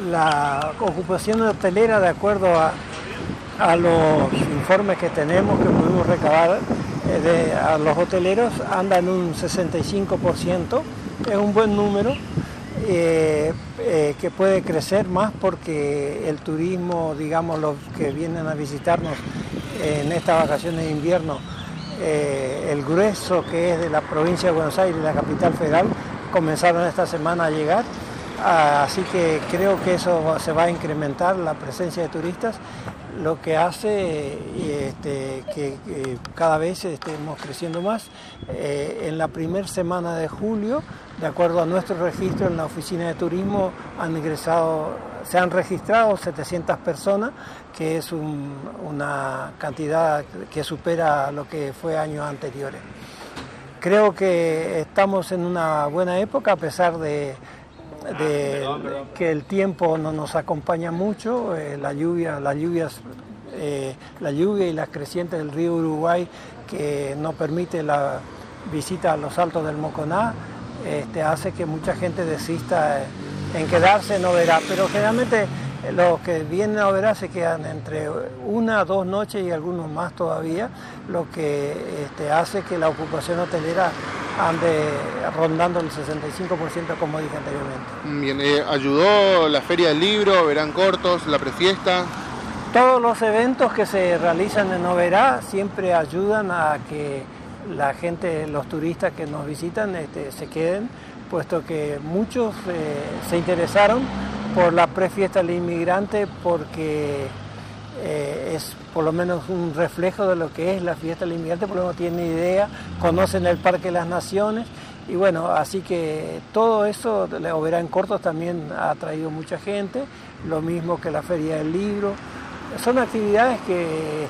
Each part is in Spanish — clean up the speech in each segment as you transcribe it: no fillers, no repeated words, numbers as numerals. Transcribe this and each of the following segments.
la ocupación hotelera, de acuerdo a los informes que tenemos, que pudimos recabar a los hoteleros, anda en un 65%, es un buen número, que puede crecer más porque el turismo, digamos, los que vienen a visitarnos en estas vacaciones de invierno, el grueso que es de la provincia de Buenos Aires y la capital federal, comenzaron esta semana a llegar. Así que creo que eso se va a incrementar, la presencia de turistas, lo que hace que cada vez estemos creciendo más. En la primera semana de julio, de acuerdo a nuestro registro en la oficina de turismo, se han registrado 700 personas, que es una cantidad que supera lo que fue años anteriores. Creo que estamos en una buena época, a pesar de que el tiempo no nos acompaña mucho, la lluvia y las crecientes del río Uruguay, que no permite la visita a los altos del Moconá, hace que mucha gente desista en quedarse en Oberá, pero generalmente los que vienen a Oberá se quedan entre 1 a 2 noches y algunos más todavía, lo que hace que la ocupación hotelera ande rondando el 65%, como dije anteriormente. Bien, ¿ayudó la Feria del Libro, Verán Cortos, la prefiesta? Todos los eventos que se realizan en Oberá siempre ayudan a que la gente, los turistas que nos visitan, se queden, puesto que muchos se interesaron por la prefiesta del inmigrante, porque es por lo menos un reflejo de lo que es la fiesta del inmigrante, porque no tienen idea, conocen el Parque de las Naciones, y bueno, así que todo eso, Oberá en Cortos también ha atraído mucha gente, lo mismo que la Feria del Libro. Son actividades que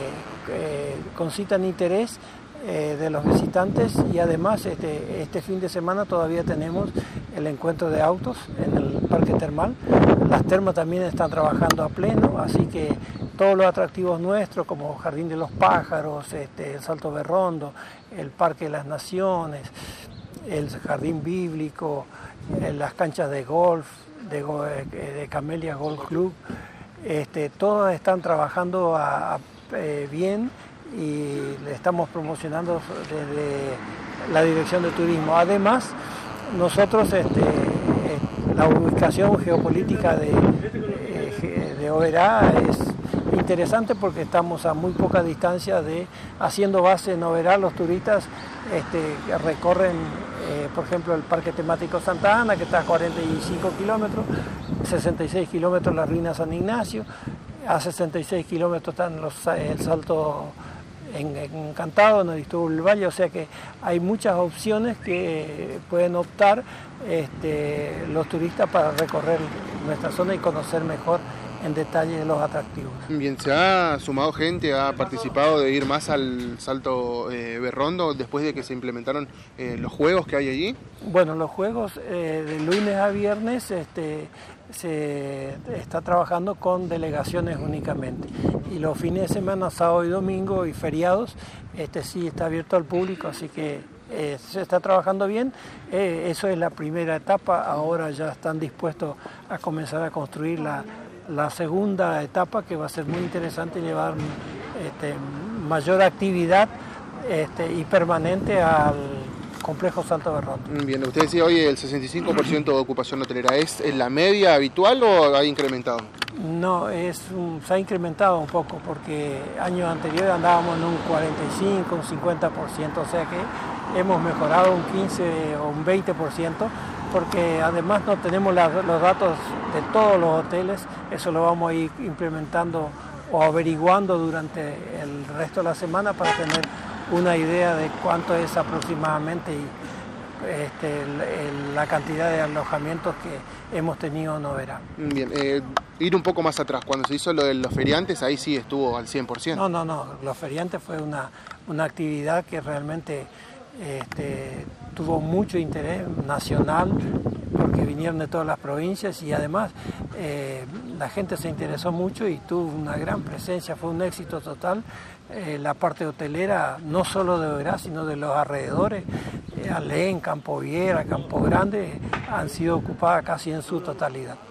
concitan interés de los visitantes, y además este fin de semana todavía tenemos el encuentro de autos en el Parque Termal. Las termas también están trabajando a pleno, así que todos los atractivos nuestros, como Jardín de los Pájaros, el Salto Berrondo, el Parque de las Naciones, el Jardín Bíblico, las canchas de golf, de Camelia Golf Club, todos están trabajando bien, y le estamos promocionando desde la Dirección de Turismo. Además, nosotros, la ubicación geopolítica de Oberá es interesante, porque estamos a muy poca distancia haciendo base en Oberá. Los turistas que recorren, por ejemplo, el Parque Temático Santa Ana, que está a 45 kilómetros, 66 kilómetros la Ruina San Ignacio, a 66 kilómetros están el Salto Encantado, en el Valle, o sea que hay muchas opciones que pueden optar los turistas para recorrer nuestra zona y conocer mejor en detalle los atractivos. Bien, ¿se ha sumado gente, ha participado de ir más al Salto Berrondo después de que se implementaron los juegos que hay allí? Bueno, los juegos de lunes a viernes se está trabajando con delegaciones únicamente, y los fines de semana, sábado y domingo y feriados, sí está abierto al público, así que se está trabajando bien. Eso es la primera etapa. Ahora ya están dispuestos a comenzar a construir la segunda etapa, que va a ser muy interesante y llevar mayor actividad y permanente al complejo Salto Berrondo. Bien, usted decía hoy el 65% de ocupación hotelera, ¿es la media habitual o ha incrementado? No, se ha incrementado un poco, porque años anteriores andábamos en un 45, un 50%, o sea que hemos mejorado un 15 o un 20%, porque además no tenemos los datos de todos los hoteles. Eso lo vamos a ir implementando o averiguando durante el resto de la semana, para tener una idea de cuánto es aproximadamente la cantidad de alojamientos que hemos tenido en Oberá. Bien, ir un poco más atrás, cuando se hizo lo de los feriantes, ahí sí estuvo al 100%. No, los feriantes fue una actividad que realmente tuvo mucho interés nacional, porque vinieron de todas las provincias, y además la gente se interesó mucho y tuvo una gran presencia, fue un éxito total. La parte hotelera, no solo de Oberá, sino de los alrededores, Alén, Campo Viera, Campo Grande, han sido ocupadas casi en su totalidad.